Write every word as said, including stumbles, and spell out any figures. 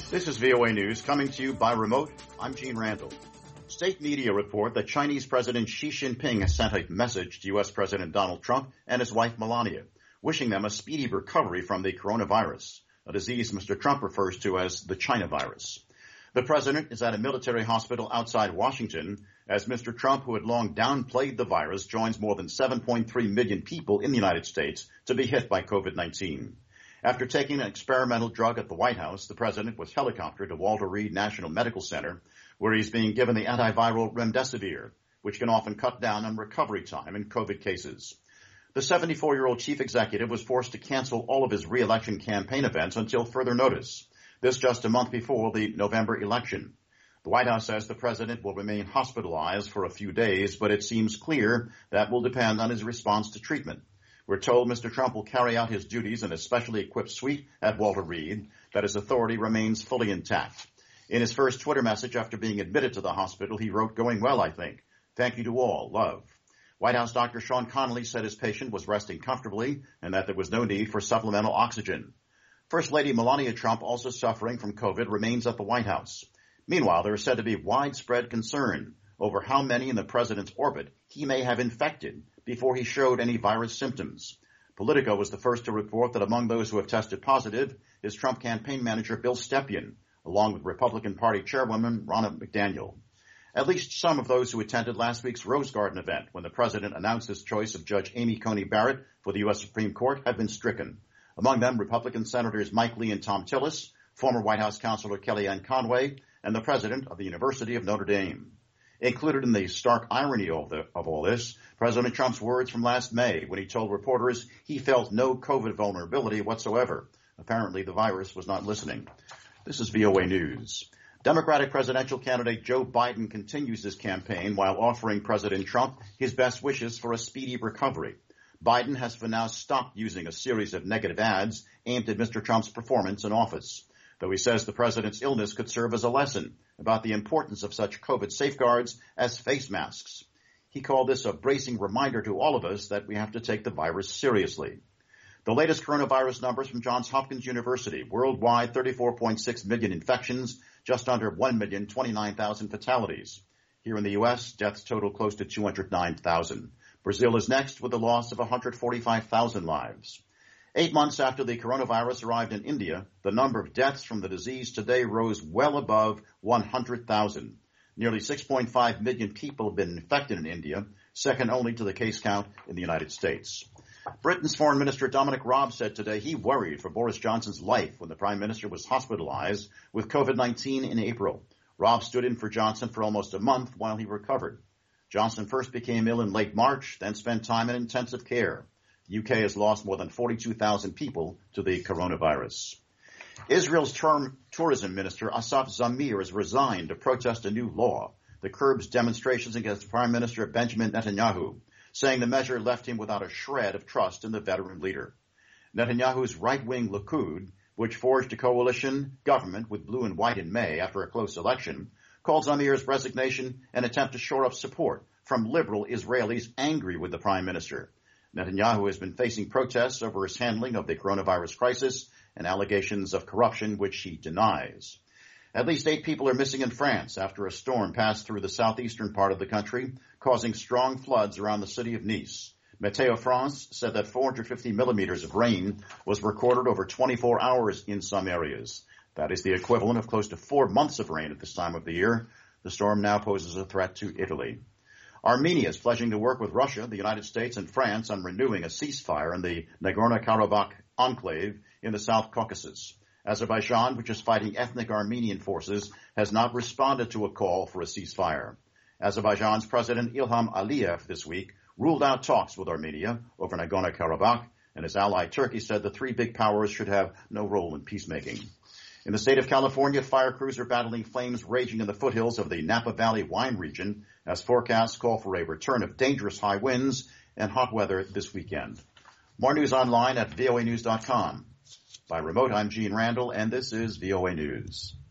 This is V O A News coming to you by remote. I'm Gene Randall. State media report that Chinese President Xi Jinping has sent a message to U S. President Donald Trump and his wife Melania, wishing them a speedy recovery from the coronavirus, a disease Mister Trump refers to as the China virus. The president is at a military hospital outside Washington as Mister Trump, who had long downplayed the virus, joins more than seven point three million people in the United States to be hit by COVID nineteen. After taking an experimental drug at the White House, the president was helicoptered to Walter Reed National Medical Center, where he's being given the antiviral remdesivir, which can often cut down on recovery time in COVID cases. The seventy-four-year-old chief executive was forced to cancel all of his re-election campaign events until further notice. This just a month before the November election. The White House says the president will remain hospitalized for a few days, but it seems clear that will depend on his response to treatment. We're told Mister Trump will carry out his duties in a specially equipped suite at Walter Reed, that his authority remains fully intact. In his first Twitter message after being admitted to the hospital, he wrote, "Going well, I think. Thank you to all. Love." White House Doctor Sean Connolly said his patient was resting comfortably and that there was no need for supplemental oxygen. First Lady Melania Trump, also suffering from COVID, remains at the White House. Meanwhile, there is said to be widespread concern over how many in the president's orbit he may have infected before he showed any virus symptoms. Politico was the first to report that among those who have tested positive is Trump campaign manager Bill Stepien, along with Republican Party Chairwoman Ronna McDaniel. At least some of those who attended last week's Rose Garden event, when the president announced his choice of Judge Amy Coney Barrett for the U S. Supreme Court, have been stricken. Among them, Republican Senators Mike Lee and Tom Tillis, former White House Counselor Kellyanne Conway, and the president of the University of Notre Dame. Included in the stark irony of, the, of all this, President Trump's words from last May when he told reporters he felt no COVID vulnerability whatsoever. Apparently, the virus was not listening. This is V O A News. Democratic presidential candidate Joe Biden continues his campaign while offering President Trump his best wishes for a speedy recovery. Biden has for now stopped using a series of negative ads aimed at Mister Trump's performance in office, though he says the president's illness could serve as a lesson about the importance of such COVID safeguards as face masks. He called this a bracing reminder to all of us that we have to take the virus seriously. The latest coronavirus numbers from Johns Hopkins University: worldwide thirty-four point six million infections, just under one million twenty-nine thousand fatalities. Here in the U S, deaths total close to two hundred nine thousand. Brazil is next with the loss of one hundred forty-five thousand lives. Eight months after the coronavirus arrived in India, the number of deaths from the disease today rose well above one hundred thousand. Nearly six point five million people have been infected in India, second only to the case count in the United States. Britain's Foreign Minister Dominic Raab said today he worried for Boris Johnson's life when the Prime Minister was hospitalized with COVID nineteen in April. Raab stood in for Johnson for almost a month while he recovered. Johnson first became ill in late March, then spent time in intensive care. The U K has lost more than forty-two thousand people to the coronavirus. Israel's term tourism minister Asaf Zamir has resigned to protest a new law that curbs demonstrations against Prime Minister Benjamin Netanyahu, saying the measure left him without a shred of trust in the veteran leader. Netanyahu's right-wing Likud, which forged a coalition government with blue and white in May after a close election, called Zamir's resignation an attempt to shore up support from liberal Israelis angry with the prime minister. Netanyahu has been facing protests over his handling of the coronavirus crisis and allegations of corruption, which he denies. At least eight people are missing in France after a storm passed through the southeastern part of the country, causing strong floods around the city of Nice. Météo France said that four hundred fifty millimeters of rain was recorded over twenty-four hours in some areas. That is the equivalent of close to four months of rain at this time of the year. The storm now poses a threat to Italy. Armenia is pledging to work with Russia, the United States, and France on renewing a ceasefire in the Nagorno-Karabakh enclave in the South Caucasus. Azerbaijan, which is fighting ethnic Armenian forces, has not responded to a call for a ceasefire. Azerbaijan's President Ilham Aliyev this week ruled out talks with Armenia over Nagorno-Karabakh, and his ally Turkey said the three big powers should have no role in peacemaking. In the state of California, fire crews are battling flames raging in the foothills of the Napa Valley wine region as forecasts call for a return of dangerous high winds and hot weather this weekend. More news online at V O A news dot com. By remote, I'm Gene Randall, and this is V O A News.